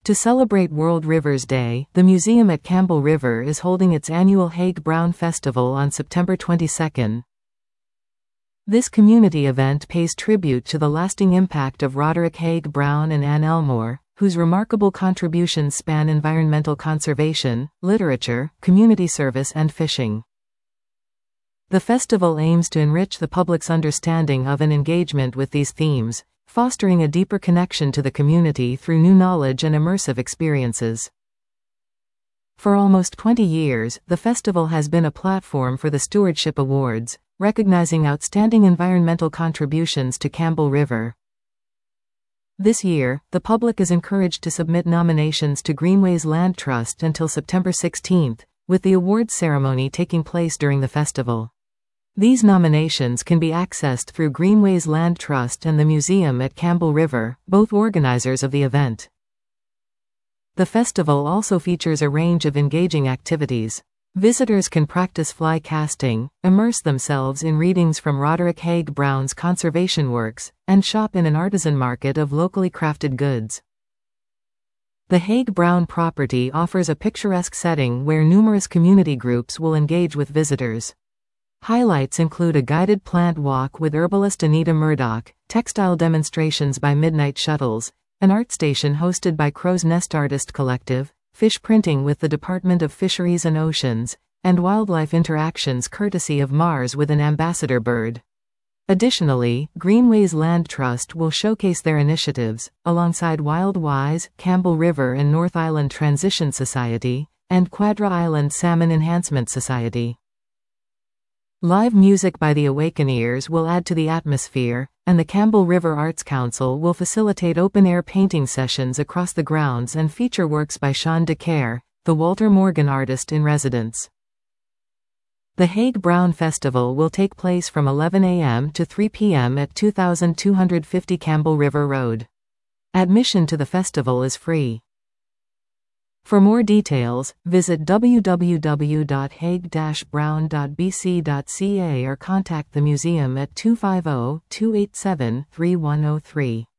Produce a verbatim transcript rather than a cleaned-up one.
To celebrate World Rivers Day, the museum at Campbell River is holding its annual Haig Brown Festival on September twenty-second. This community event pays tribute to the lasting impact of Roderick Haig Brown and Anne Elmore, whose remarkable contributions span environmental conservation, literature, community service and fishing. The festival aims to enrich the public's understanding of and engagement with these themes, fostering a deeper connection to the community through new knowledge and immersive experiences. For almost twenty years, the festival has been a platform for the Stewardship Awards, recognizing outstanding environmental contributions to Campbell River. This year, the public is encouraged to submit nominations to Greenways Land Trust until September sixteenth, with the awards ceremony taking place during the festival. These nominations can be accessed through Greenways Land Trust and the museum at Campbell River, both organizers of the event. The festival also features a range of engaging activities. Visitors can practice fly casting, immerse themselves in readings from Roderick Haig Brown's conservation works, and shop in an artisan market of locally crafted goods. The Haig Brown property offers a picturesque setting where numerous community groups will engage with visitors. Highlights include a guided plant walk with herbalist Anita Murdoch, textile demonstrations by Midnight Shuttles, an art station hosted by Crow's Nest Artist Collective, fish printing with the Department of Fisheries and Oceans, and wildlife interactions courtesy of Mars with an ambassador bird. Additionally, Greenways Land Trust will showcase their initiatives, alongside Wild Wise, Campbell River and North Island Transition Society, and Quadra Island Salmon Enhancement Society. Live music by the Awakeneers will add to the atmosphere, and the Campbell River Arts Council will facilitate open-air painting sessions across the grounds and feature works by Sean DeCare, the Walter Morgan artist in residence. The Haig Brown Festival will take place from eleven a m to three p m at two thousand two hundred fifty Campbell River Road. Admission to the festival is free. For more details, visit w w w dot haig dash brown dot b c dot c a or contact the museum at two five zero, two eight seven, three one zero three.